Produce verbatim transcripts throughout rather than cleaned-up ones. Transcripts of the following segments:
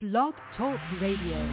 Blog Talk Radio.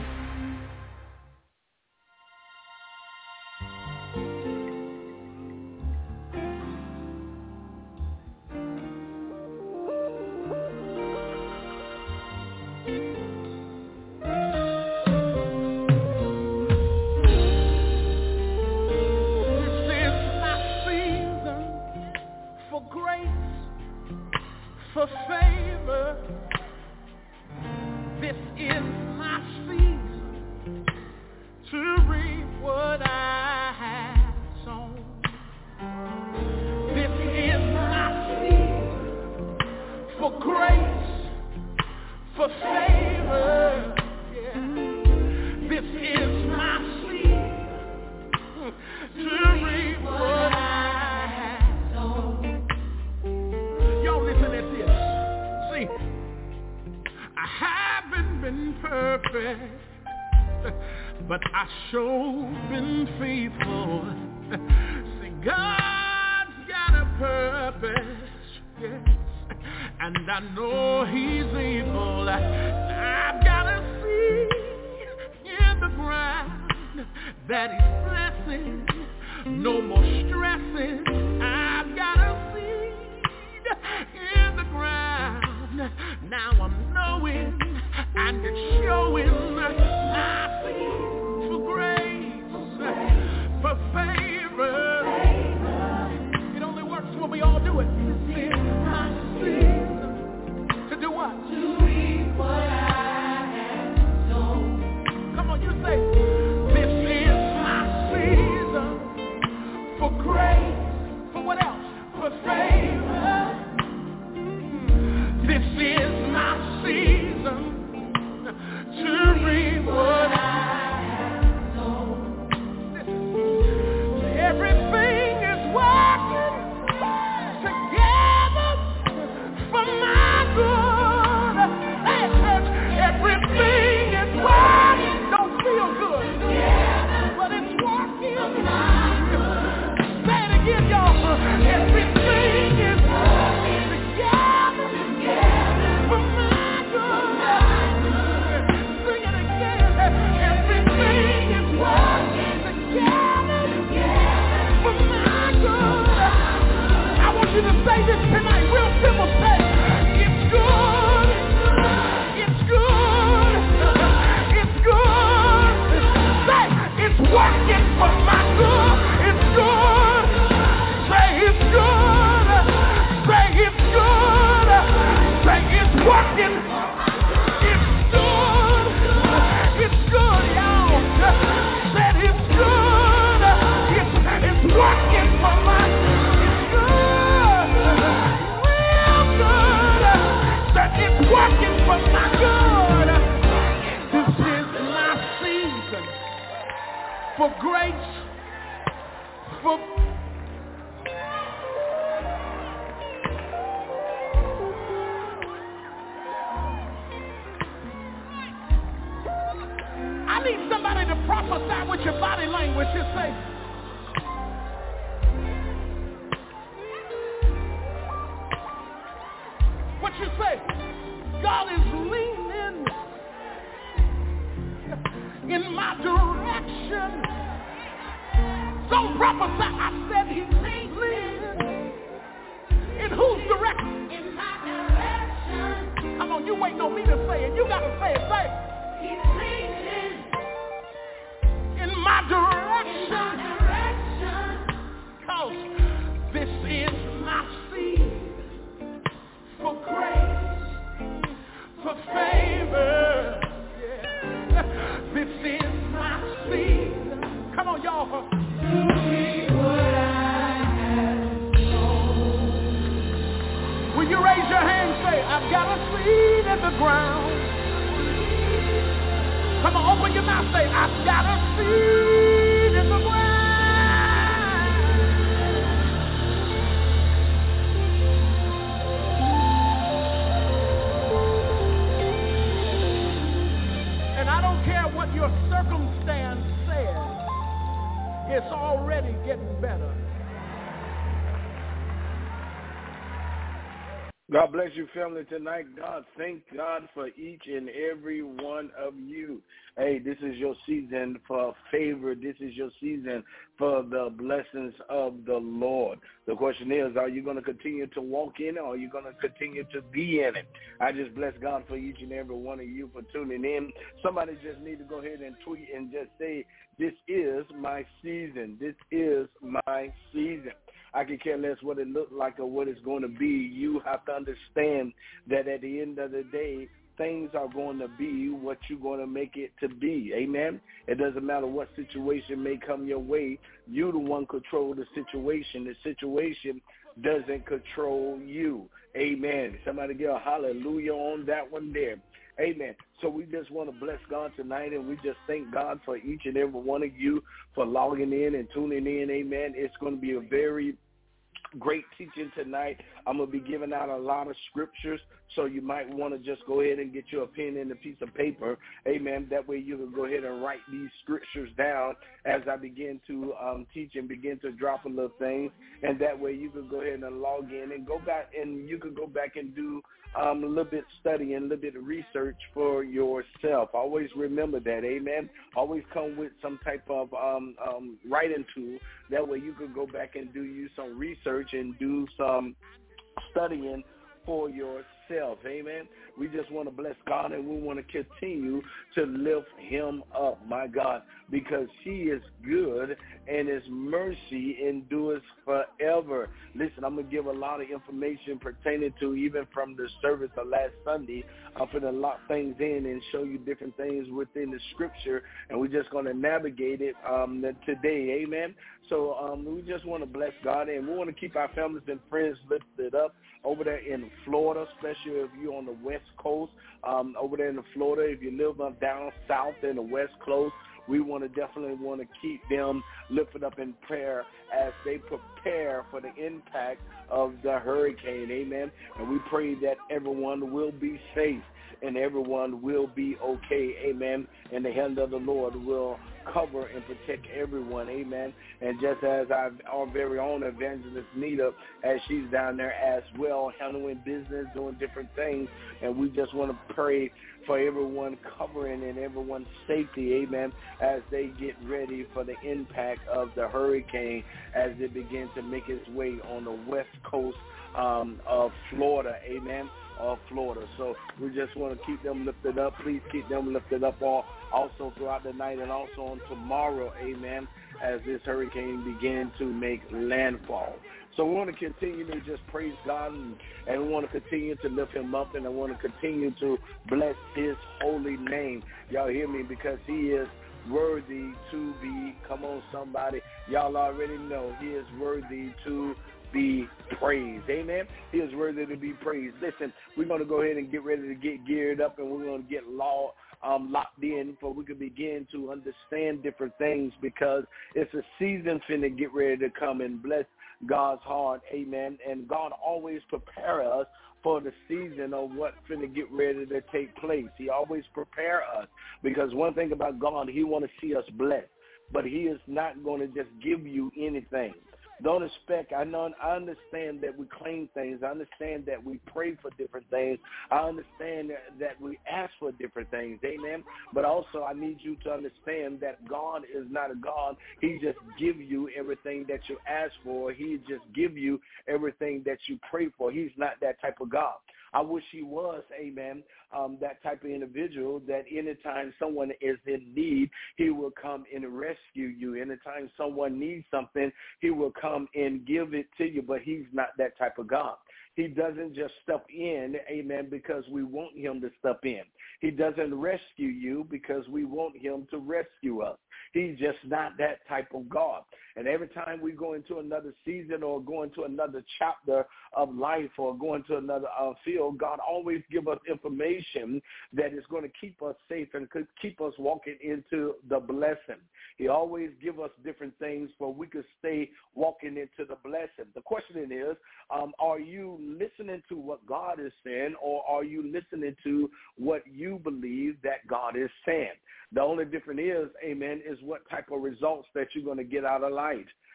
God bless you, family, tonight. God, thank God for each and every one of you. Hey, this is your season for favor. This is your season for the blessings of the Lord. The question is, are you going to continue to walk in it, or are you going to continue to be in it? I just bless God for each and every one of you for tuning in. Somebody just need to go ahead and tweet and just say, this is my season. This is my season. I can care less what it looks like or what it's going to be. You have to understand that at the end of the day, things are going to be what you're going to make it to be. Amen? It doesn't matter what situation may come your way. You're the one control the situation. The situation doesn't control you. Amen. Somebody give a hallelujah on that one there. Amen. So we just want to bless God tonight, and we just thank God for each and every one of you for logging in and tuning in. Amen. It's going to be a very great teaching tonight. I'm going to be giving out a lot of scriptures, so you might want to just go ahead and get your pen and a piece of paper. Amen. That way you can go ahead and write these scriptures down as I begin to um, teach and begin to drop a little things, and that way you can go ahead and log in and go back, and you can go back and do Um, a little bit studying, a little bit of research for yourself. Always remember that, amen. Always come with some type of um, um, writing tool. That way you can go back and do you some research and do some studying for yourself, amen. We just want to bless God, and we want to continue to lift him up, my God, because he is good and his mercy endures forever. Listen, I'm going to give a lot of information pertaining to even from the service of last Sunday. I'm going to lock things in and show you different things within the scripture, and we're just going to navigate it um, today, amen. So um, we just want to bless God, and we want to keep our families and friends lifted up over there in Florida, especially if you're on the West Coast, um, over there in Florida. If you live up down south in the West Coast, we want to definitely want to keep them lifted up in prayer as they prepare for the impact of the hurricane, amen. And we pray that everyone will be safe and everyone will be okay, amen. And the hand of the Lord will cover and protect everyone, amen. And just as our, our very own evangelist Nita, as she's down there as well, handling business, doing different things, and we just want to pray for everyone covering and everyone's safety, amen, as they get ready for the impact of the hurricane as it begins to make its way on the west coast um, of Florida, amen. Of Florida. So we just want to keep them lifted up. Please keep them lifted up all, also throughout the night and also on tomorrow, amen, as this hurricane begins to make landfall. So we want to continue to just praise God, and, and we want to continue to lift him up, and I want to continue to bless his holy name. Y'all hear me? Because he is worthy to be, come on somebody, y'all already know he is worthy to be praised. Amen. He is worthy to be praised. Listen, we're going to go ahead and get ready to get geared up, and we're going to get law um, locked in for we can begin to understand different things, because it's a season finna get ready to come and bless God's heart. Amen. And God always prepare us for the season of what finna get ready to take place. He always prepare us, because one thing about God, he want to see us blessed, but he is not going to just give you anything. Don't expect, I know, I understand that we claim things. I understand that we pray for different things. I understand that, that we ask for different things, amen. But also I need you to understand that God is not a God. He just give you everything that you ask for. He just give you everything that you pray for. He's not that type of God. I wish he was, amen, um, that type of individual that anytime someone is in need, he will come and rescue you. Anytime someone needs something, he will come and give it to you, but he's not that type of God. He doesn't just step in, amen, because we want him to step in. He doesn't rescue you because we want him to rescue us. He's just not that type of God. And every time we go into another season or go into another chapter of life or go into another uh, field, God always give us information that is going to keep us safe and could keep us walking into the blessing. He always give us different things so we could stay walking into the blessing. The question is, um, are you listening to what God is saying, or are you listening to what you believe that God is saying? The only difference is, amen, is what type of results that you're going to get out of life.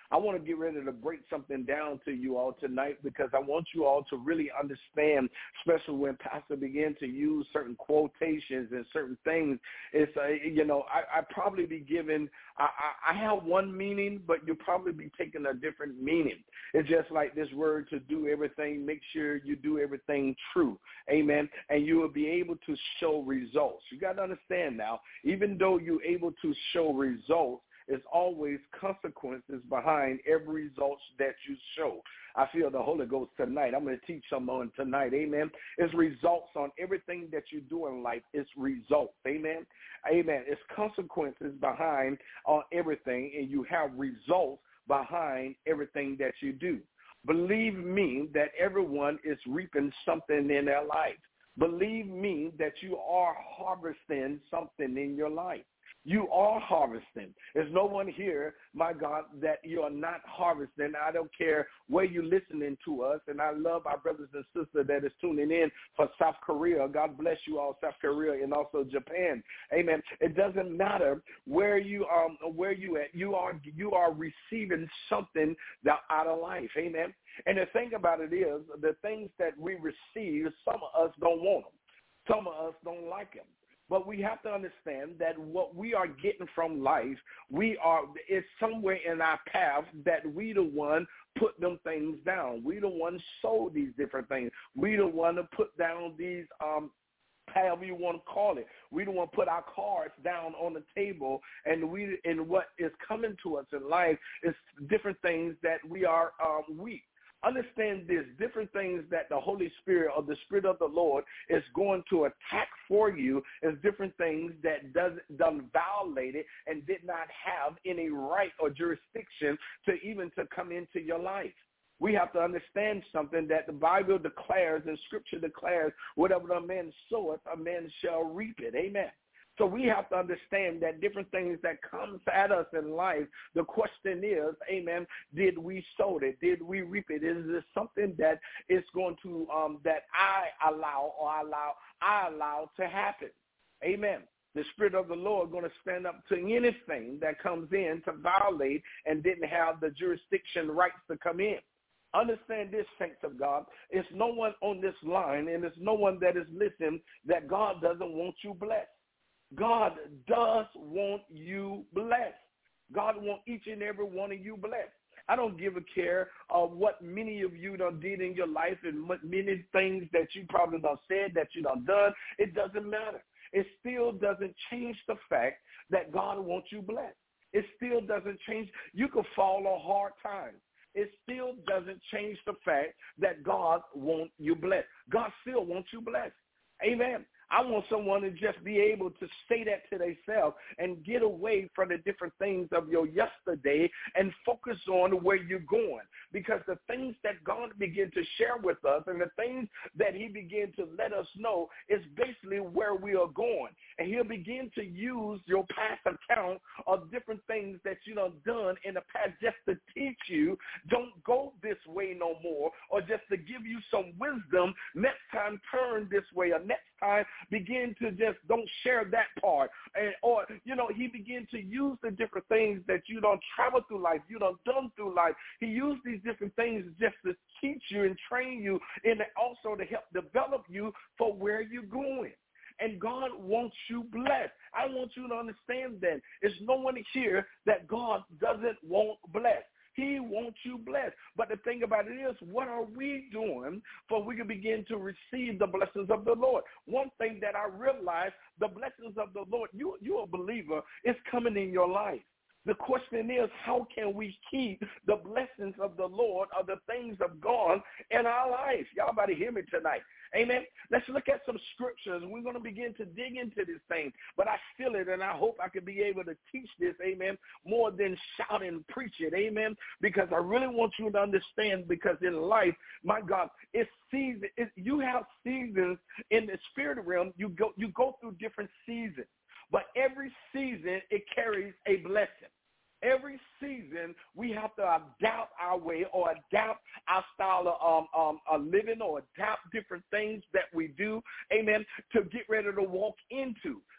I want to get ready to break something down to you all tonight because I want you all to really understand, especially when Pastor began to use certain quotations and certain things. It's, uh, you know, I, I probably be given, I, I, I have one meaning, but you'll probably be taking a different meaning. It's just like this word to do everything, make sure you do everything true. Amen. And you will be able to show results. You got to understand now, even though you're able to show results, there's always consequences behind every result that you show. I feel the Holy Ghost tonight. I'm going to teach someone tonight. Amen. It's results on everything that you do in life. It's results. Amen. Amen. It's consequences behind on everything, and you have results behind everything that you do. Believe me that everyone is reaping something in their life. Believe me that you are harvesting something in your life. You are harvesting. There's no one here, my God, that you are not harvesting. I don't care where you're listening to us, and I love our brothers and sisters that is tuning in for South Korea. God bless you all, South Korea, and also Japan. Amen. It doesn't matter where you um where you at. You are you are receiving something that out of life. Amen. And the thing about it is, the things that we receive, some of us don't want them. Some of us don't like them. But we have to understand that what we are getting from life, we are, it's somewhere in our path that we the one put them things down. We the one sold these different things. We the one to put down these, um, however you want to call it. We the one put our cards down on the table, and we, and what is coming to us in life is different things that we are um, weak. Understand this, different things that the Holy Spirit or the Spirit of the Lord is going to attack for you is different things that doesn't done violated and did not have any right or jurisdiction to even to come into your life. We have to understand something that the Bible declares and Scripture declares, whatever a man soweth, a man shall reap it. Amen. So we have to understand that different things that comes at us in life, the question is, amen, did we sow it? Did we reap it? Is this something that is going to, um, that I allow or allow, I allow to happen? Amen. The Spirit of the Lord is going to stand up to anything that comes in to violate and didn't have the jurisdiction rights to come in. Understand this, saints of God. It's no one on this line, and it's no one that is listening that God doesn't want you blessed. God does want you blessed. God wants each and every one of you blessed. I don't give a care of what many of you done did in your life and many things that you probably done said, that you done done. It doesn't matter. It still doesn't change the fact that God wants you blessed. It still doesn't change. You could fall on hard times. It still doesn't change the fact that God wants you blessed. God still wants you blessed. Amen. I want someone to just be able to say that to themselves and get away from the different things of your yesterday and focus on where you're going. Because the things that God began to share with us and the things that he began to let us know is basically where we are going. And he'll begin to use your past account of different things that you done done in the past just to teach you, don't go this way no more, or just to give you some wisdom. Next time, turn this way, or next time, begin to just don't share that part. And, or, you know, he began to use the different things that you don't travel through life, you don't done through life. He used these different things just to teach you and train you, and also to help develop you for where you're going. And God wants you blessed. I want you to understand that. There's no one here that God doesn't want blessed. He wants you blessed. But the thing about it is, what are we doing for we can begin to receive the blessings of the Lord? One thing that I realized, the blessings of the Lord, you, you're a believer, is coming in your life. The question is, how can we keep the blessings of the Lord or the things of God in our life? Y'all about to hear me tonight. Amen. Let's look at some scriptures. We're going to begin to dig into this thing. But I feel it, and I hope I can be able to teach this, amen, more than shout and preach it, amen, because I really want you to understand, because in life, my God, it's season. It, you have seasons in the spirit realm. You go, you go through different seasons. But every season, it carries a blessing. Every season, we have to adapt our way or adapt our style of um, um, uh, living, or adapt different things that we do, amen, to get ready to walk into.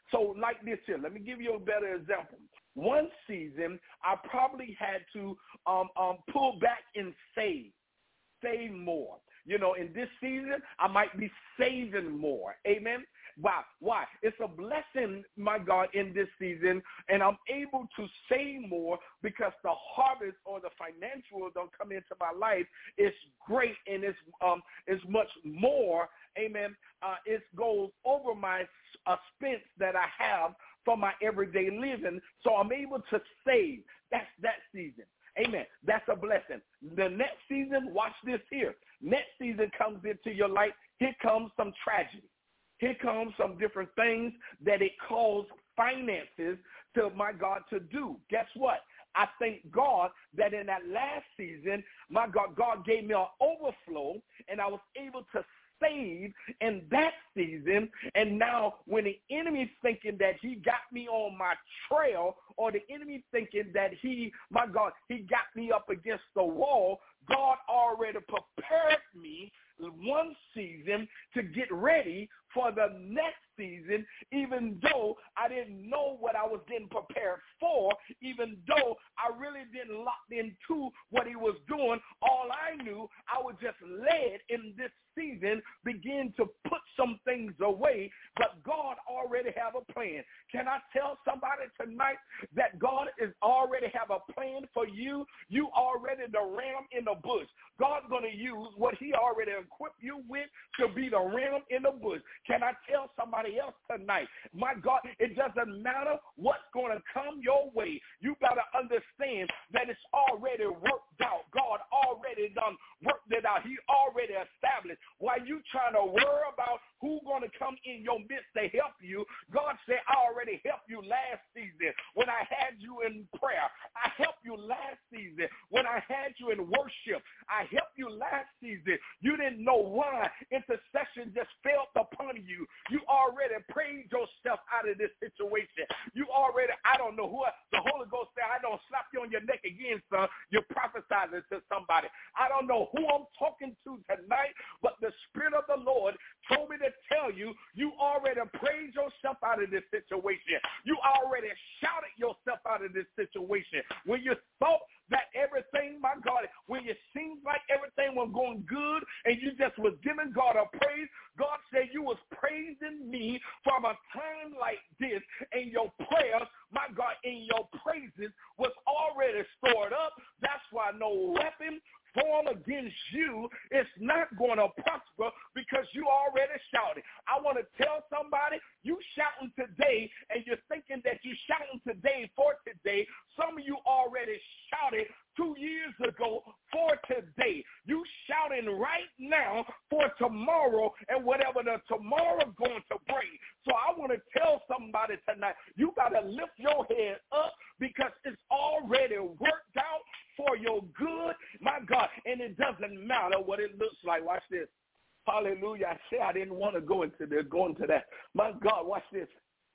So like this here, let me give you a better example. One season, I probably had to um, um, pull back and save, save more. You know, in this season, I might be saving more. Amen. Why? Why? It's a blessing, my God, in this season, and I'm able to save more because the harvest or the financial don't come into my life. It's great, and it's um, it's much more. Amen. Uh, it goes over my expense that I have for my everyday living, so I'm able to save. That's that season. Amen. That's a blessing. The next season, watch this here. Next season comes into your life. Here comes some tragedy. Here comes some different things that it calls finances to, my God, to do. Guess what? I thank God that in that last season, my God, God gave me an overflow, and I was able to save in that season. And now when the enemy's thinking that he got me on my trail, or the enemy thinking that he, my God, he got me up against the wall, God already prepared me one season to get ready for the next season, even though I didn't know what I was getting prepared for, even though I really didn't lock into what he was doing. All I knew, I was just led in this season, begin to put some things away, but God already have a plan. Can I tell somebody tonight that God is already have a plan for you? You already the ram in the bush. God's going to use what he already equipped you with to be the ram in the bush. Can I tell somebody else tonight? My God, it doesn't matter what's going to come your way. You got to understand that it's already worked out. God already done worked it out. He already established. While you trying to worry about who's going to come in your midst to help you, God said, I already helped you last season when I had you in prayer. I helped you last season when I had you in worship. I helped you last season. You didn't know why intercession just fell upon you. You already prayed yourself out of this situation. You already, I don't know who, the Holy Ghost said, I don't slap you on your neck again, son. You're prophesying to somebody. I don't know who I'm talking to tonight, but the Spirit of the Lord told me to tell you, you already prayed yourself out of this situation. You already shouted yourself out of this situation. When you thought that everything, my God, when it seemed like everything was going good and you just was giving God a praise, God said you was praising me from a time like this, and your prayers, my God, in your praises was already stored up. That's why no weapon form against you, it's not going to prosper because you already shouted. I want to tell somebody, you shouting today, and you're thinking that you're shouting today for today. Some of you already shouted two years ago for today. You shouting right now for tomorrow and whatever the tomorrow going to bring. So I want to tell somebody tonight, you got to lift your head up because it's already worked out for your good, my God, and it doesn't matter what it looks like. Watch this. Hallelujah. I said I didn't want to go into this, go into that. My God, watch this.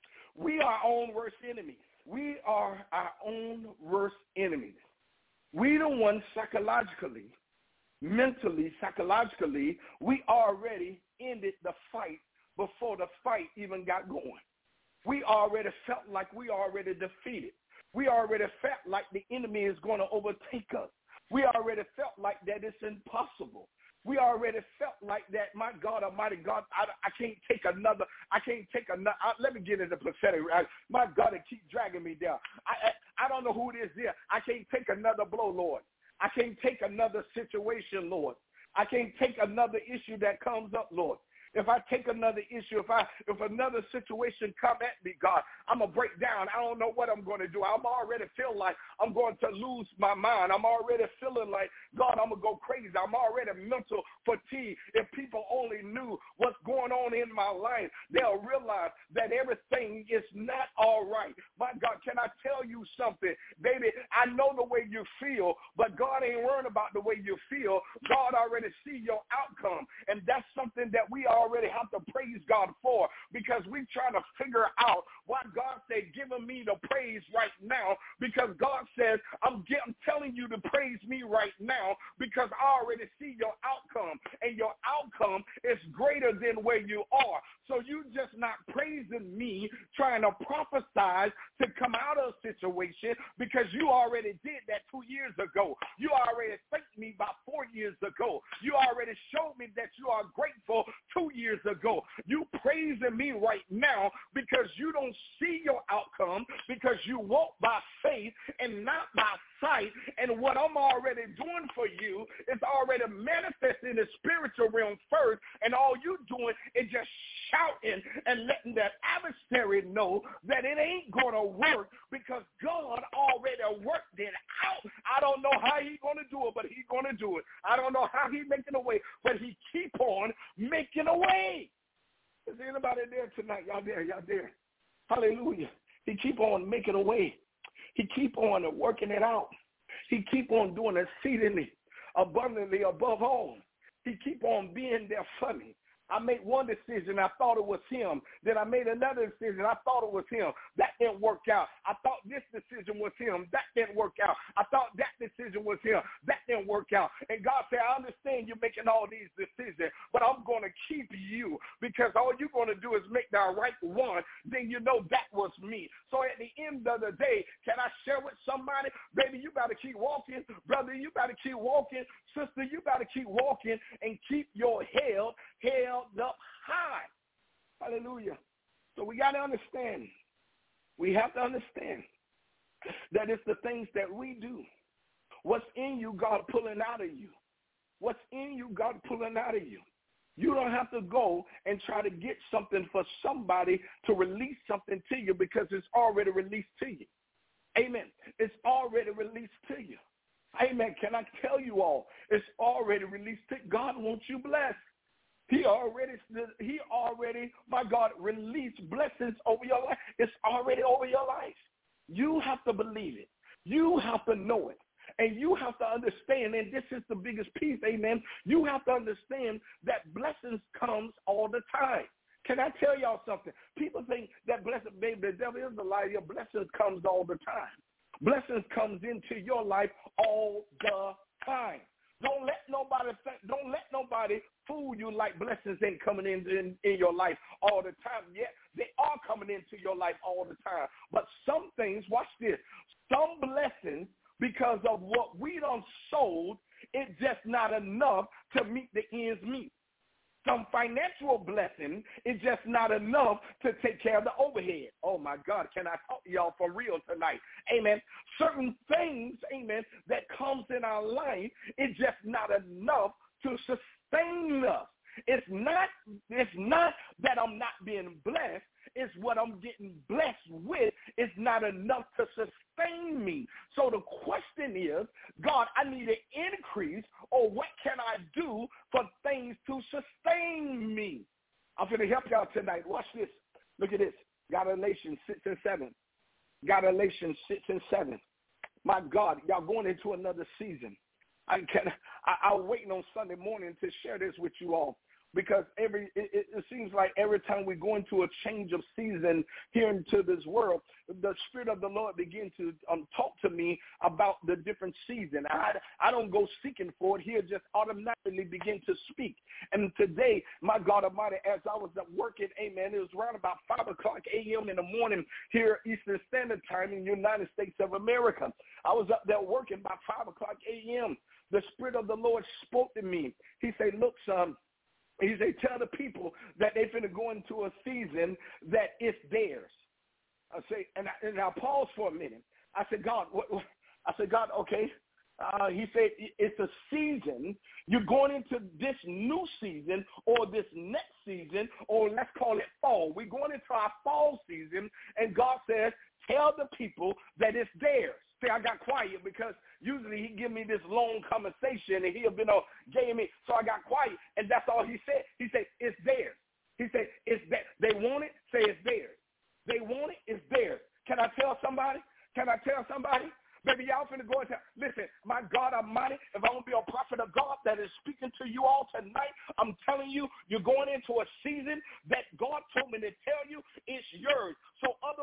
We are our own worst enemies. We are our own worst enemies. We the ones psychologically, mentally, psychologically, we already ended the fight before the fight even got going. We already felt like we already defeated. We already felt like the enemy is going to overtake us. We already felt like that it's impossible. We already felt like that, my God, Almighty God, I, I can't take another, I can't take another, I, let me get into prophetic. I, my God, it keep dragging me down. I, I I don't know who it is here. I can't take another blow, Lord. I can't take another situation, Lord. I can't take another issue that comes up, Lord. If I take another issue, if I if another situation come at me, God, I'm going to break down. I don't know what I'm going to do. I'm already feel like I'm going to lose my mind. I'm already feeling like, God, I'm going to go crazy. I'm already mental fatigue. If people only knew what's going on in my life, they'll realize that everything is not all right. My God, can I tell you something? Baby, I know the way you feel, but God ain't worried about the way you feel. God already see your outcome, and that's something that we already have to praise God for, because we're trying to figure out why God said, giving me the praise right now, because God says, I'm, I'm telling you to praise me right now because I already see your outcome, and your outcome is greater than where you are. So you just not praising me, trying to prophesy to come out of a situation, because you already did that two years ago. You already thanked me about four years ago. You already showed me that you are grateful two years ago. You praising me right now because you don't see your outcome, because you walk by faith and not by sight. And what I'm already doing for you is already manifesting in the spiritual realm first, and all you doing is just shouting and letting that adversary know that it ain't going to work, because God already worked it out. I don't know how he's going to do it, but he's going to do it. I don't know how he's making a way, but he keep on making a way. Is anybody there tonight? Y'all there? Y'all there? Hallelujah. He keep on making a way. He keep on working it out. He keep on doing exceedingly, abundantly, above all. He keep on being there for me. I made one decision, I thought it was him. Then I made another decision, I thought it was him. That didn't work out. I thought this decision was him. That didn't work out. I thought that decision was him. That didn't work out. And God said, I understand you're making all these decisions, but I'm going to keep you, because all you're going to do is make the right one. Then you know that was me. So at the end of the day, can I share with somebody? Baby, you got to keep walking. Brother, you got to keep walking. Sister, you got to keep walking and keep your head held up high. Hallelujah. So we got to understand. We have to understand that it's the things that we do. What's in you, God pulling out of you. What's in you, God pulling out of you. You don't have to go and try to get something for somebody to release something to you, because it's already released to you. Amen. It's already released to you. Amen. Can I tell you all? It's already released to you. God wants you blessed. He already, he already, my God, released blessings over your life. It's already over your life. You have to believe it. You have to know it. And you have to understand, and this is the biggest piece, amen, you have to understand that blessings comes all the time. Can I tell y'all something? People think that blessing, baby, the devil is a liar. Blessings comes all the time. Blessings comes into your life all the time. Don't let nobody don't let nobody fool you like blessings ain't coming in, in in your life all the time. Yet they are coming into your life all the time. But some things, watch this, some blessings, because of what we done sold, it's just not enough to meet the ends meet. Some financial blessing is just not enough to take care of the overhead. Oh, my God, can I talk to y'all for real tonight? Amen. Certain things, amen, that comes in our life is just not enough to sustain us. It's not, it's not that I'm not being blessed. It's what I'm getting blessed with is not enough to sustain me. So the question is, God, I need an increase, or what can I do for things to sustain me? I'm going to help y'all tonight. Watch this. Look at this. Galatians six and seven. Galatians six and seven. My God, y'all going into another season. I can, I, I'm waiting on Sunday morning to share this with you all. Because every it, it seems like every time we go into a change of season here into this world, the Spirit of the Lord begins to um, talk to me about the different season. I, I don't go seeking for it. He'll just automatically begin to speak. And today, my God Almighty, as I was up working, amen, it was around about five o'clock a.m. in the morning here Eastern Standard Time in the United States of America. I was up there working by five o'clock a.m. The Spirit of the Lord spoke to me. He said, look, son, he said, tell the people that they're going to go into a season that it's theirs. I say, and I, and I paused for a minute. I said, God, what, what? I said, God, okay. Uh, he said, it's a season. You're going into this new season or this next season, or let's call it fall. We're going into our fall season, and God says, tell the people that it's theirs. See, I got quiet because usually he give me this long conversation, and he'll been on gave me, so I got quiet, and that's all he said. He said, it's theirs. He said, it's that they want it, say it's theirs. They want it, it's theirs. Can I tell somebody? Can I tell somebody? Baby, y'all finna go into, listen, my God Almighty, if I want to be a prophet of God that is speaking to you all tonight, I'm telling you, you're going into a season that God told me to tell you it's yours. So other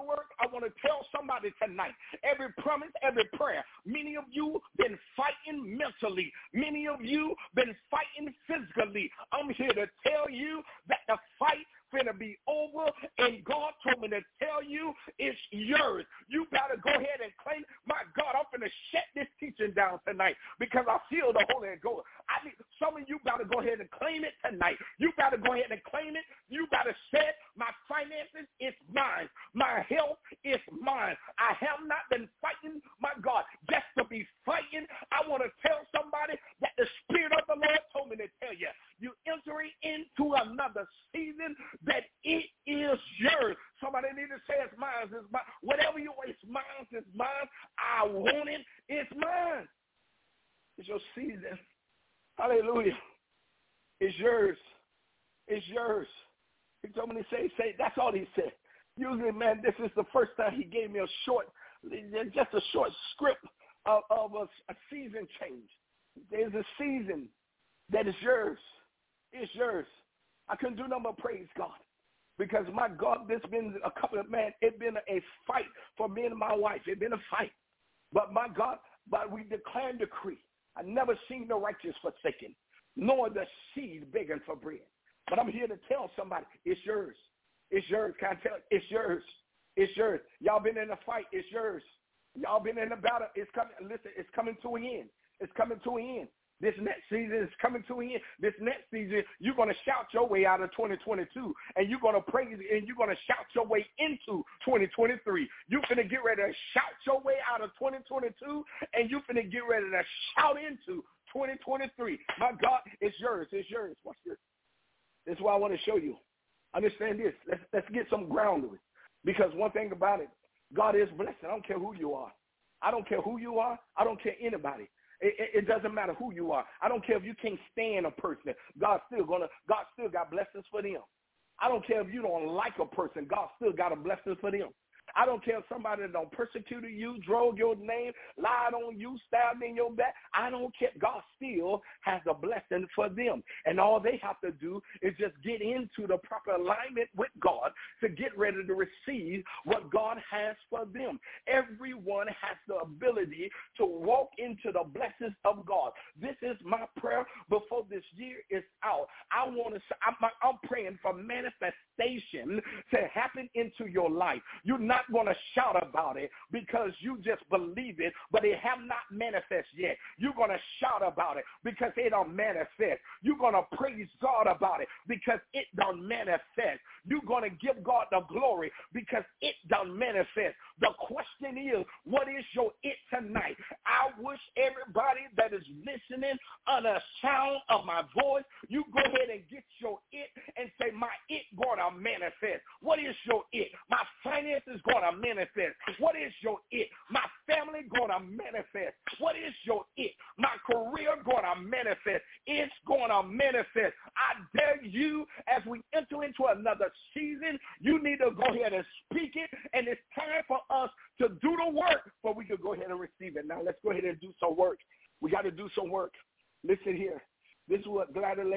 want to tell somebody tonight, every promise, every prayer, many of you been fighting mentally. Many of you been fighting physically. I'm here to tell you that the fight finna be over, and God told me to tell you it's yours. You better go ahead and claim. My God, I'm finna shut this teaching down tonight because I feel the Holy Ghost. I need some of you better go ahead and claim it tonight. You better go ahead and claim it. You better say it. My finances is mine. My health is mine. I have not been fighting, my God, just to be fighting. I want to tell somebody that the Spirit of the Lord told me to tell you. You entering into another season that it is yours. Somebody need to say it's mine. It's mine. Whatever you want, it's mine. It's mine. I want it. It's mine. It's your season. Hallelujah. It's yours. It's yours. He told me to say, say, that's all he said. Usually, man, this is the first time he gave me a short, just a short script of, of a, a season change. There's a season that is yours. It's yours. I couldn't do nothing but praise God. Because, my God, this been a couple of, man, it's been a fight for me and my wife. It's been a fight. But, my God, but we declare and decree. I never seen the righteous forsaken, nor the seed begging for bread. But I'm here to tell somebody, it's yours. It's yours. Can I tell you? It's yours. It's yours. Y'all been in a fight. It's yours. Y'all been in a battle. It's coming. Listen, it's coming to an end. It's coming to an end. This next season is coming to an end. This next season, you're going to shout your way out of twenty twenty-two, and you're going to praise, and you're going to shout your way into twenty twenty-three. You're going to get ready to shout your way out of twenty twenty-two, and you're going to get ready to shout into twenty twenty-three. My God, it's yours. It's yours. Watch this. This is what I want to show you. Understand this. Let's, let's get some ground to it. Because one thing about it, God is blessed. I don't care who you are. I don't care who you are. I don't care anybody. It, it, it doesn't matter who you are. I don't care if you can't stand a person. God still gonna. God still got blessings for them. I don't care if you don't like a person. God still got a blessing for them. I don't care if somebody that don't persecute you, drove your name, lied on you, stabbed in your back. I don't care. God still has a blessing for them. And all they have to do is just get into the proper alignment with God to get ready to receive what God has for them. Everyone has the ability to walk into the blessings of God. This is my prayer before this year is out. I want to. I'm, I'm praying for manifestation to happen into your life. You're not going to shout about it because you just believe it, but it have not manifest yet. You're going to shout about it because it don't manifest. You're going to praise God about it because it don't manifest. You're going to give God the glory because it don't manifest. The question is, what is your it tonight? I wish everybody that is listening on the sound of my voice, you go ahead and get your it and say, my it going to manifest. What is your it? My finances going to manifest. What is your it? My family going to manifest. What is your it? My career going to manifest. It's going to manifest. I dare you, as we enter into another season, you need to go ahead and speak it, and it's time for us to do the work, but we can go ahead and receive it. Now let's go ahead and do some work. We got to do some work. Listen here. This is what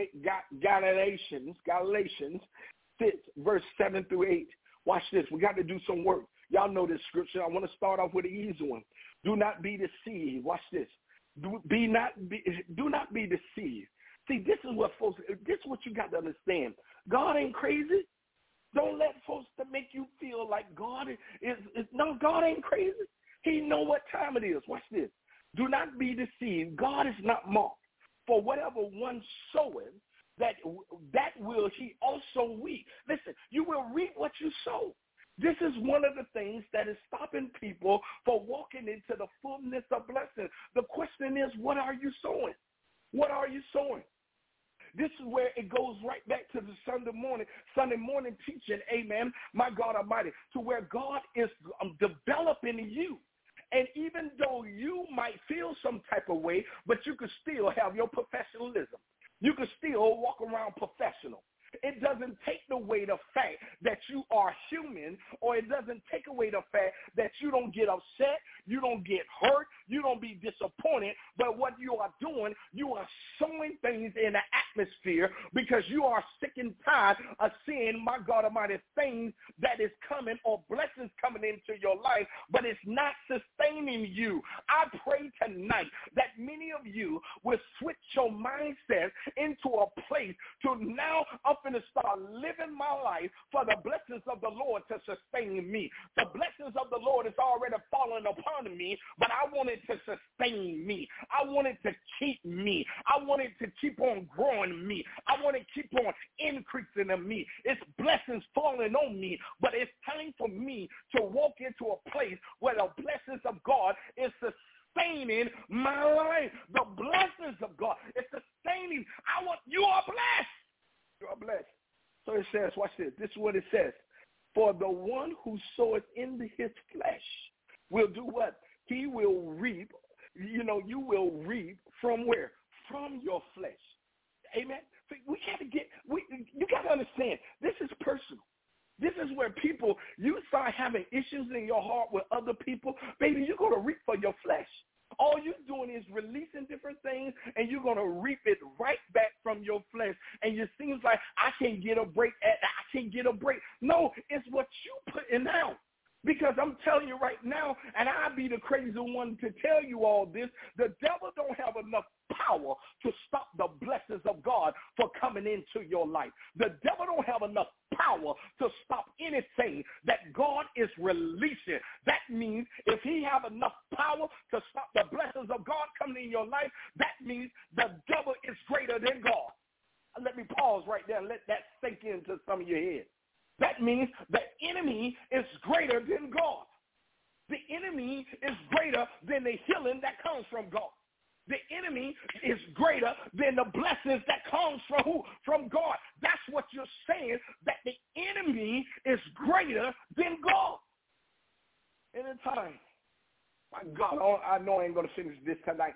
Galatians, Galatians six, verse seven through eight. Watch this. We got to do some work. Y'all know this scripture. I want to start off with the easy one. Do not be deceived. Watch this. Do, be not be, do not be deceived. See, this is what folks, this is what you got to understand. God ain't crazy. Don't let folks to make you feel like God is, is, is no, God ain't crazy. He know what time it is. Watch this. Do not be deceived. God is not mocked. For whatever one soweth, that that will he also reap. Listen, you will reap what you sow. This is one of the things that is stopping people from walking into the fullness of blessing. The question is, what are you sowing? What are you sowing? This is where it goes right back to the Sunday morning, Sunday morning teaching, amen, my God Almighty, to where God is um, developing you. And even though you might feel some type of way, but you can still have your professionalism. You can still walk around professional. It doesn't take away the fact that you are human, or it doesn't take away the fact that you don't get upset, you don't get hurt, you don't be disappointed. But what you are doing, you are sowing things in the atmosphere because you are sick and tired of seeing, my God Almighty, things that is coming or blessings coming into your life, but it's not sustaining you. I pray tonight that many of you will switch your mindset into a place to now I'm going to start living my life for the blessings of the Lord to sustain me. The blessings of the Lord is already falling upon me, but I want it to sustain me. I want it to keep me. I want it to keep on growing me. I want it to keep on increasing in me. It's blessings falling on me, but it's time for me to walk into a place where the blessings of God is sustaining my life. The blessings of God is sustaining. I want you are blessed. You are blessed. So it says, watch this. This is what it says. For the one who soweth into his flesh will do what? He will reap. You know, you will reap from where? From your flesh. Amen. We got to get, we, you got to understand, this is personal. This is where people, you start having issues in your heart with other people, baby, you're going to reap for your flesh. All you're doing is releasing different things, and you're going to reap it right back from your flesh. And it seems like I can't get a break. I can't get a break. No, it's what you putting out. Because I'm telling you right now, and I'll be the crazy one to tell you all this, the devil don't have enough power to stop the blessings of God for coming into your life. The devil don't have enough power to stop anything that God is releasing. That means if he have enough power to stop the blessings of God coming in your life, that means the devil is greater than God. Let me pause right there and let that sink into some of your head. That means the enemy is greater than God. The enemy is greater than the healing that comes from God. The enemy is greater than the blessings that comes from who? From God. That's what you're saying, that the enemy is greater than God. Anytime, my God, I know I ain't going to finish this tonight.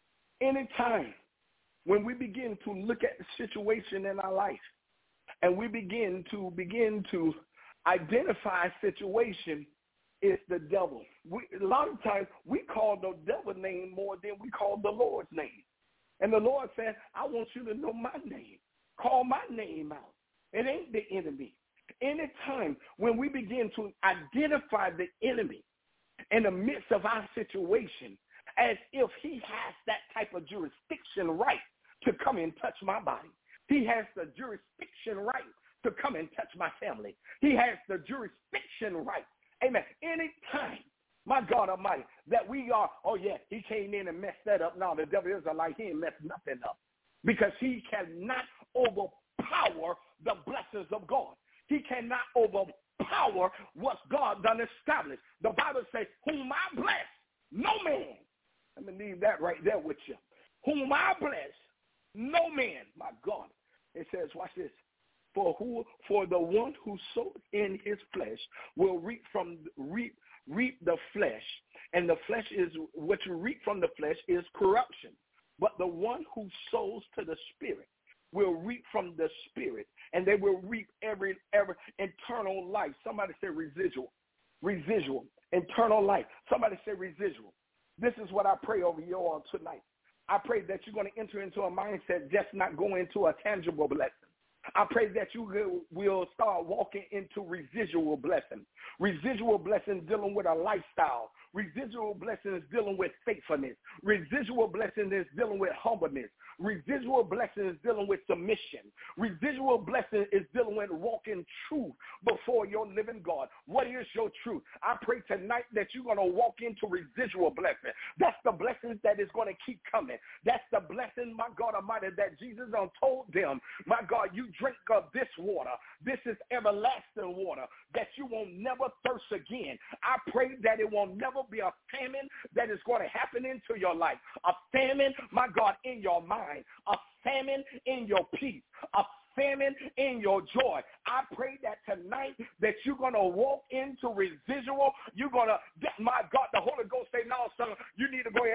Anytime when we begin to look at the situation in our life, and we begin to begin to identify a situation, it's the devil. We, a lot of times we call the devil name more than we call the Lord's name. And the Lord said, I want you to know my name. Call my name out. It ain't the enemy. Anytime when we begin to identify the enemy in the midst of our situation, as if he has that type of jurisdiction right to come and touch my body. He has the jurisdiction right to come and touch my family. He has the jurisdiction right. Amen. Anytime, my God Almighty, that we are, oh yeah, he came in and messed that up. No, the devil is a lie. He ain't messed nothing up because he cannot overpower the blessings of God. He cannot overpower what God done established. The Bible says, whom I bless, no man. Let me leave that right there with you. Whom I bless, no man, my God. It says, watch this. For who, for the one who sowed in his flesh will reap from reap reap the flesh, and the flesh is what you reap from the flesh is corruption. But the one who sows to the Spirit will reap from the Spirit, and they will reap every every eternal life. Somebody say residual, residual, eternal life. Somebody say residual. This is what I pray over you all tonight. I pray that you're going to enter into a mindset just not going into a tangible blessing. I pray that you will start walking into residual blessing. Residual blessing dealing with a lifestyle. Residual blessing is dealing with faithfulness. Residual blessing is dealing with humbleness. Residual blessing is dealing with submission. Residual blessing is dealing with walking truth before your living God. What is your truth? I pray tonight that you're going to walk into residual blessing. That's the blessings that is going to keep coming. That's the blessing, my God Almighty, that Jesus told them, my God, you drink of this water. This is everlasting water that you won't never thirst again. I pray that it will never be a famine that is going to happen into your life. A famine, my God, in your mind. A famine in your peace. A famine in your joy. I pray that tonight that you're going to walk into residual. You're going to get, my God, the Holy Ghost say, no, son, you need to go ahead and prophesy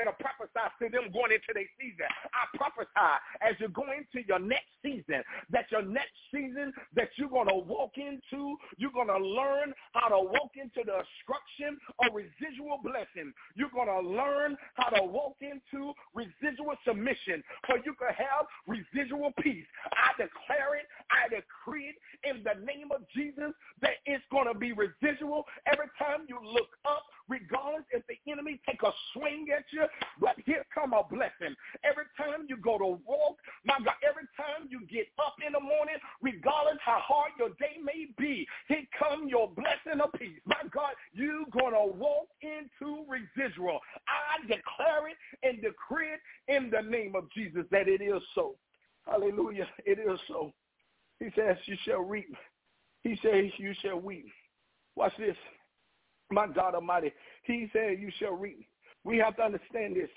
prophesy to them going into their season. I prophesy as you're going to your next season, that your next season that you're going to walk into, you're going to learn how to walk into the instruction of residual blessing. You're going to learn how to walk into residual submission, so you can have residual peace. I declare it, I decree it in the name of Jesus that it's going to be residual every time you look up, regardless if the enemy take a swing at you, but here come a blessing. Every time you go to walk, my God, every time you get up in the morning, regardless how hard your day may be, here come your blessing of peace. My God, you're going to walk into residual. I declare it and decree it in the name of Jesus that it is so. Hallelujah. It is so. He says you shall reap. He says you shall weep. Watch this. My God Almighty. He said you shall reap. We have to understand this.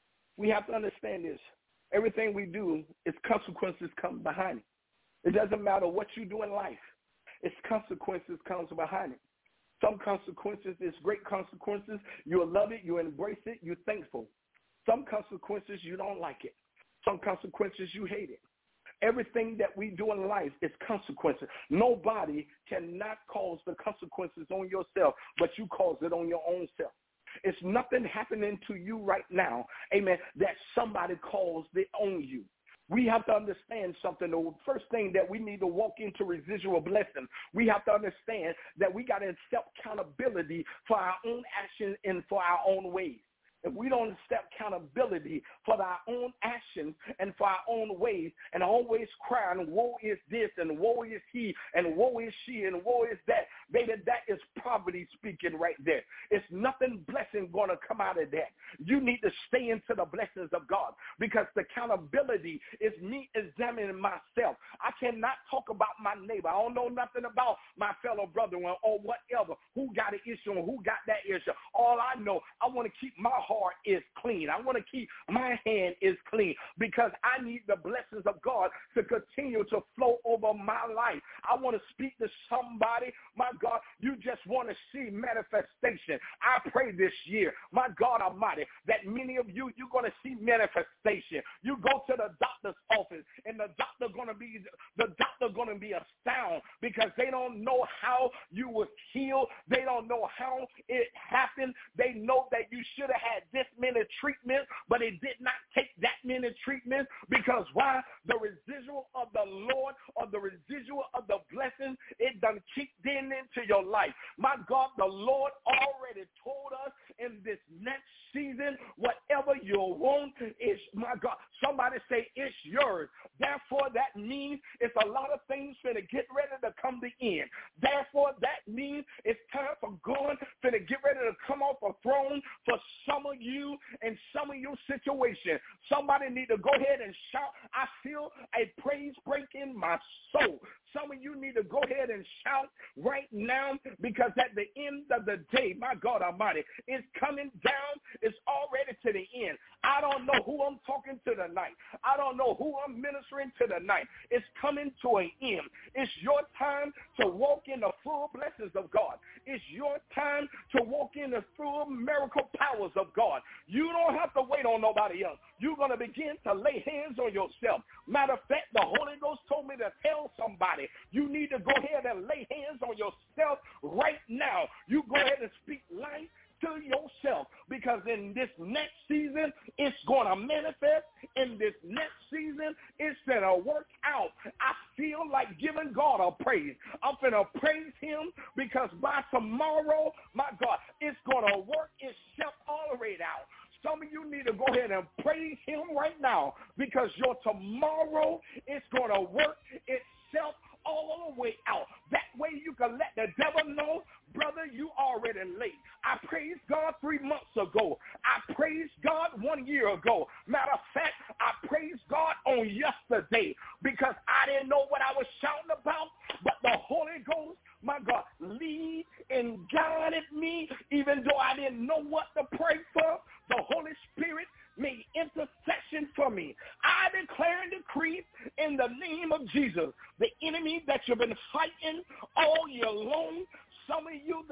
We have to understand this. Everything we do, its consequences come behind it. It doesn't matter what you do in life. Its consequences comes behind it. Some consequences is great consequences. You'll love it. You embrace it. You're thankful. Some consequences, you don't like it. Some consequences, you hate it. Everything that we do in life is consequences. Nobody cannot cause the consequences on yourself, but you cause it on your own self. It's nothing happening to you right now, amen, that somebody caused it on you. We have to understand something. The first thing that we need to walk into residual blessing, we have to understand that we got to accept accountability for our own actions and for our own ways. If we don't accept accountability for our own actions and for our own ways and always crying, woe is this and woe is he and woe is she and woe is that, baby, that is poverty speaking right there. It's nothing blessing going to come out of that. You need to stay into the blessings of God, because the accountability is me examining myself. I cannot talk about my neighbor. I don't know nothing about my fellow brother or whatever, who got an issue and who got that issue. All I know, I want to keep my heart is clean. I want to keep my hand is clean, because I need the blessings of God to continue to flow over my life. I want to speak to somebody, my God, you just want to see manifestation. I pray this year, my God Almighty, that many of you, you're going to see manifestation. You go to the doctor's office and the doctor going to be, the doctor going to be astounded, because they don't know how you were healed. They don't know how it happened. They know that you should have had this many treatments, but it did not take that many treatments, because why? The residual of the Lord, or the residual of the blessing, it done kicked in into your life. My God, the Lord already told us in this next season, whatever you want is, my God, somebody say it's yours. Therefore, that means it's a lot of things finna get ready to come to end. Therefore, that means it's time for God finna get ready to come off a throne for some of you and some of your situation. Somebody need to go ahead and shout. I feel a praise break in my soul. Some of you need to go ahead and shout right now, because at the end of the day, my God Almighty, it's coming down. It's already to the end. I don't know who I'm talking to tonight. I don't know who I'm ministering to tonight. It's coming to an end. It's your time to walk in the full blessings of God. It's your time to walk in the full miracle powers of God. You don't have to wait on nobody else. You're going to begin to lay hands on yourself. Matter of fact, the Holy Ghost told me to tell somebody, you need to go ahead and lay hands on yourself right now. You go ahead and speak life to yourself, because in this next season, it's going to manifest. In this next season, it's going to work out. I feel like giving God a praise. I'm going to praise him, because by tomorrow, my God, it's going to work itself all the way out. Some of you need to go ahead and praise him right now, because your tomorrow is going to work itself all the way out. That way you can let the devil know, brother, you already late. I praised God three months ago. I praised God one year ago. Matter of fact, I praised God on yesterday, because I didn't know what I was shouting about, but the Holy Ghost, my God, lead and guided me, even though I didn't know what to pray for. The Holy Spirit made intercession for me. I declare and decree in the name of Jesus, the enemy that you've been fighting all year long, some of you, the enemy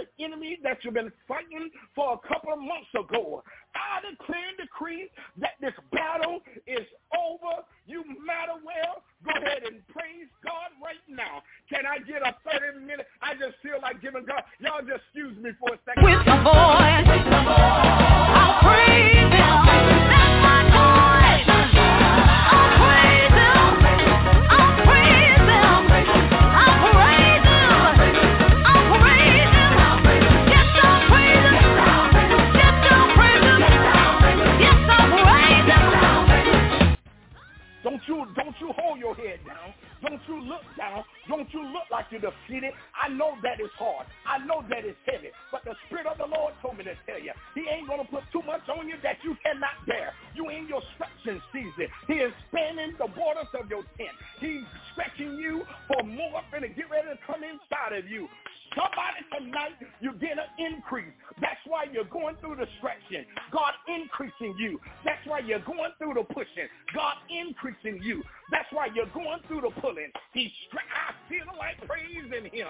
enemy that you've been fighting for a couple of months ago. I declare and decree that this battle is over. You matter well. Go ahead and praise God right now. Can I get a thirty minute? I just feel like giving God. Y'all just excuse me for a second. With the voice, I'll praise Him. That's my voice. I'll praise Him. I'll praise Him. I'll praise Him. I'll praise Him. Yes, I'll praise Him. Yes, I'll praise Him. Yes, I'll praise Him. Don't you, don't you hold your head down. Don't you look down. Don't you look like you're defeated. I know that it's hard. I know that it's heavy. But the Spirit of the Lord told me to tell you, He ain't going to put too much on you that you cannot bear. You in your stretching season. He is spanning the borders of your tent. He's stretching you for more and to get ready to come inside of you. Somebody tonight, you get an increase. That's why you're going through the stretching. God increasing you. That's why you're going through the pushing. God increasing you. That's why you're going through the pulling. He's stre- I feel like praising Him.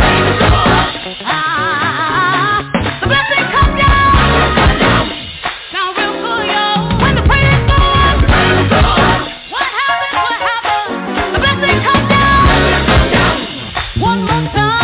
Ah, the blessing come down. Sound real good, yo. When the praise goes, what happens? What happens? The blessing come down. One more time.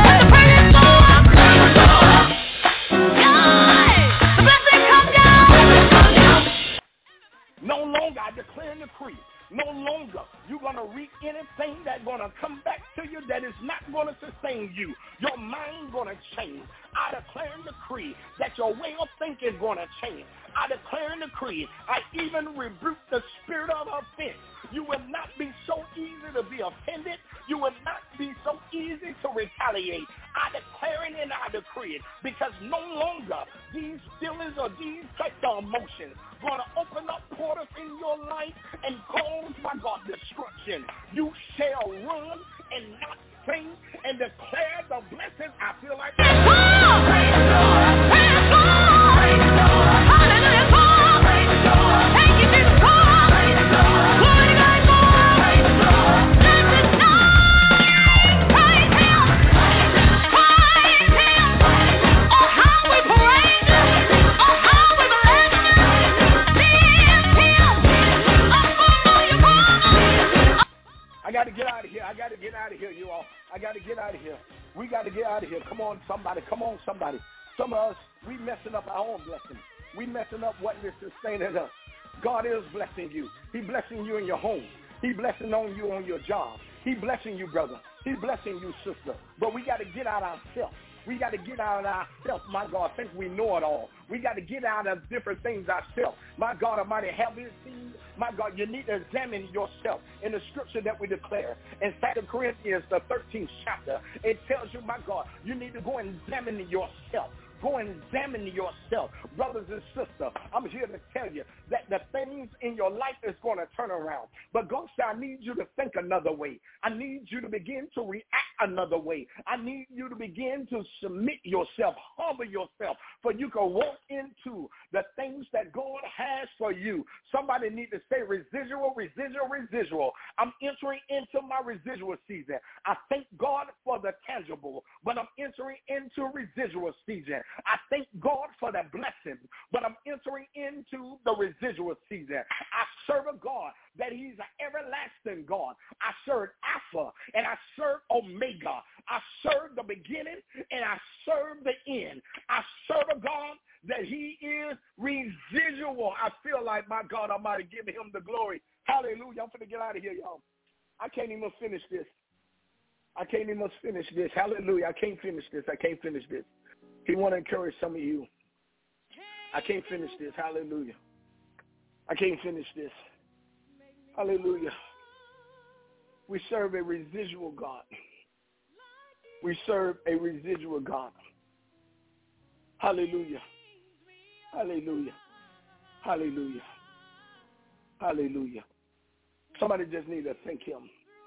No longer, I declare and decree, no longer you're going to reap anything that's going to come back to you that is not going to sustain you. Your mind going to change. I declare and decree that your way of thinking is going to change. I declare and decree, I even rebuke the spirit of offense. You will not be so easy to be offended. You will not be so easy to retaliate. I declare it and I decree it because no longer these feelings or these types of emotions going to open up portals in your life and cause, my God, destruction. You shall run and not sing and declare the blessing. I feel like praise God, praise God, praise God, praise God, hallelujah, God, praise God, thank you, Jesus, God, praise God, glory to God, God, praise God, bless His name, praise Him, praise Him, praise Him, oh how we praise Him, oh how we bless Him, lift Him, hallelujah, God. I got to get out of here. I got to get out of here, you all. I got to get out of here. We got to get out of here. Come on, somebody. Come on, somebody. Some of us, we messing up our own blessing. We messing up what is sustaining us. God is blessing you. He blessing you in your home. He blessing on you on your job. He blessing you, brother. He blessing you, sister. But we got to get out ourselves. We got to get out of ourselves. My God, think we know it all. We got to get out of different things ourselves. My God Almighty, have you seen? My God, you need to examine yourself in the scripture that we declare. In Second Corinthians, the thirteenth chapter, it tells you, my God, you need to go and examine yourself. Go and examine yourself. Brothers and sisters, I'm here to tell you that the things in your life is going to turn around. But God said, I need you to think another way. I need you to begin to react another way. I need you to begin to submit yourself, humble yourself, for you can walk into the things that God has for you. Somebody need to say residual, residual, residual. I'm entering into my residual season. I thank God for the tangible, but I'm entering into residual season. I thank God for the blessing, but I'm entering into the residual season. I serve a God that He's an everlasting God. I serve Alpha and I serve Omega. I serve the beginning and I serve the end. I serve a God that He is residual. I feel like, my God Almighty, give Him the glory. Hallelujah. I'm going to get out of here, y'all. I can't even finish this. I can't even finish this. Hallelujah. I can't finish this. I can't finish this. He want to encourage some of you. I can't finish this. Hallelujah. I can't finish this. Hallelujah. We serve a residual God. We serve a residual God. Hallelujah. Hallelujah. Hallelujah. Hallelujah. Somebody just need to thank Him.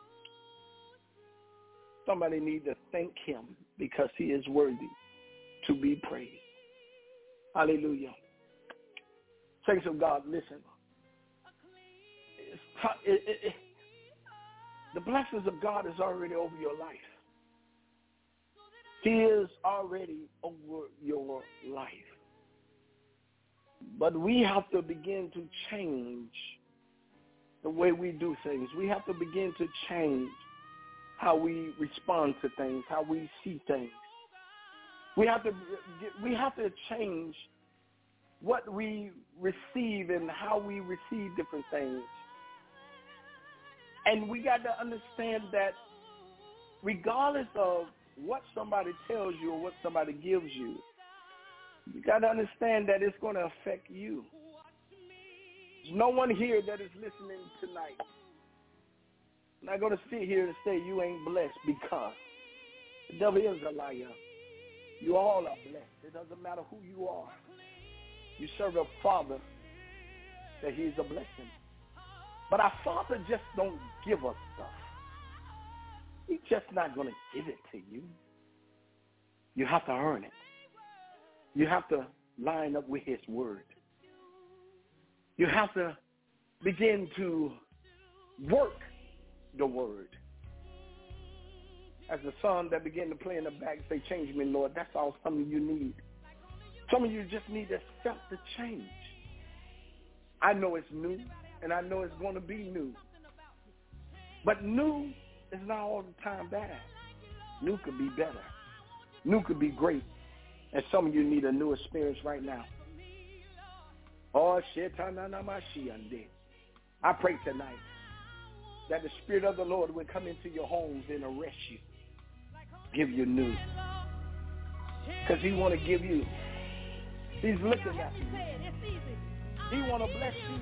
Somebody need to thank Him because He is worthy to be praised. Hallelujah. Saints of God, listen. It's, it, it, it, the blessings of God is already over your life. He is already over your life. But we have to begin to change the way we do things. We have to begin to change how we respond to things, how we see things. We have to we have to change what we receive and how we receive different things. And we got to understand that regardless of what somebody tells you or what somebody gives you, you got to understand that it's going to affect you. There's no one here that is listening tonight. I'm not going to sit here and say you ain't blessed, because the devil is a liar. You all are blessed. It doesn't matter who you are. You serve a Father that He's a blessing. But our Father just don't give us stuff. He's just not going to give it to you. You have to earn it. You have to line up with His word. You have to begin to work the word. As the song that began to play in the back say, change me, Lord, that's all some of you need. Some of you just need to accept the change. I know it's new, and I know it's going to be new. But new is not all the time bad. New could be better. New could be great. And some of you need a new experience right now. Oh, shit. I pray tonight that the Spirit of the Lord will come into your homes and arrest you, give you new. Because He want to give you. He's looking at you. He want to bless you.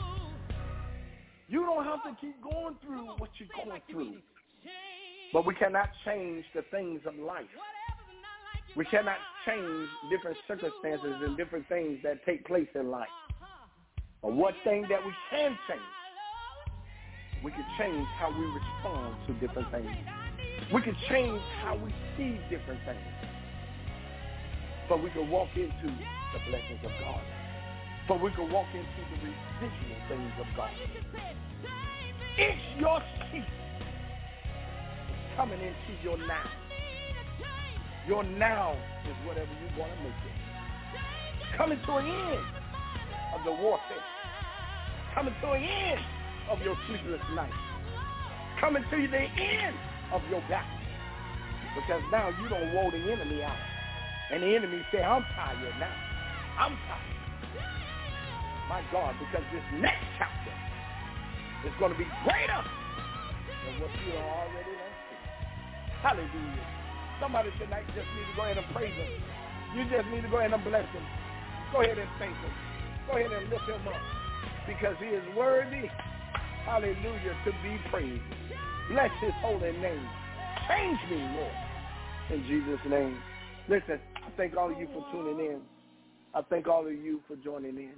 You don't have to keep going through what you're going through. But we cannot change the things of life. We cannot change different circumstances and different things that take place in life. But one thing that we can change, we can change how we respond to different things. We can change how we see different things. But we can walk into the blessings of God. But we can walk into the residual things of God. It's your season. It's coming into your now. Your now is whatever you want to make it. It's coming to an end of the warfare. It's coming to an end of your sleepless night. It's coming to the end of your battle. Because now you don't roll the enemy out. And the enemy say, I'm tired now. I'm tired. My God, because this next chapter is going to be greater than what you already done seen. Hallelujah. Somebody tonight just need to go ahead and praise Him. You just need to go ahead and bless Him. Go ahead and thank Him. Go ahead and lift Him up, because He is worthy, hallelujah, to be praised. Bless His holy name. Change me, Lord, in Jesus' name. Listen, I thank all of you for tuning in. I thank all of you for joining in.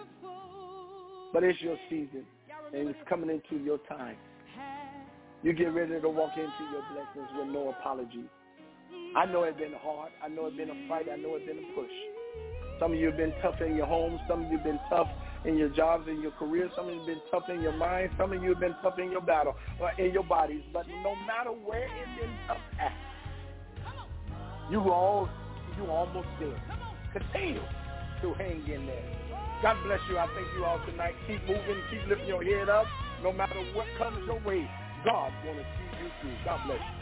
But it's your season, and it's coming into your time. You get ready to walk into your blessings with no apology. I know it's been hard. I know it's been a fight. I know it's been a push. Some of you have been tough in your homes. Some of you have been tough in your jobs, in your career. Some of you have been tough in your mind. Some of you have been tough in your battle, or in your bodies. But no matter where it's been tough at, you were all, you were almost there. Continue to hang in there. God bless you. I thank you all tonight. Keep moving. Keep lifting your head up. No matter what comes your way, God's going to see you through. God bless you.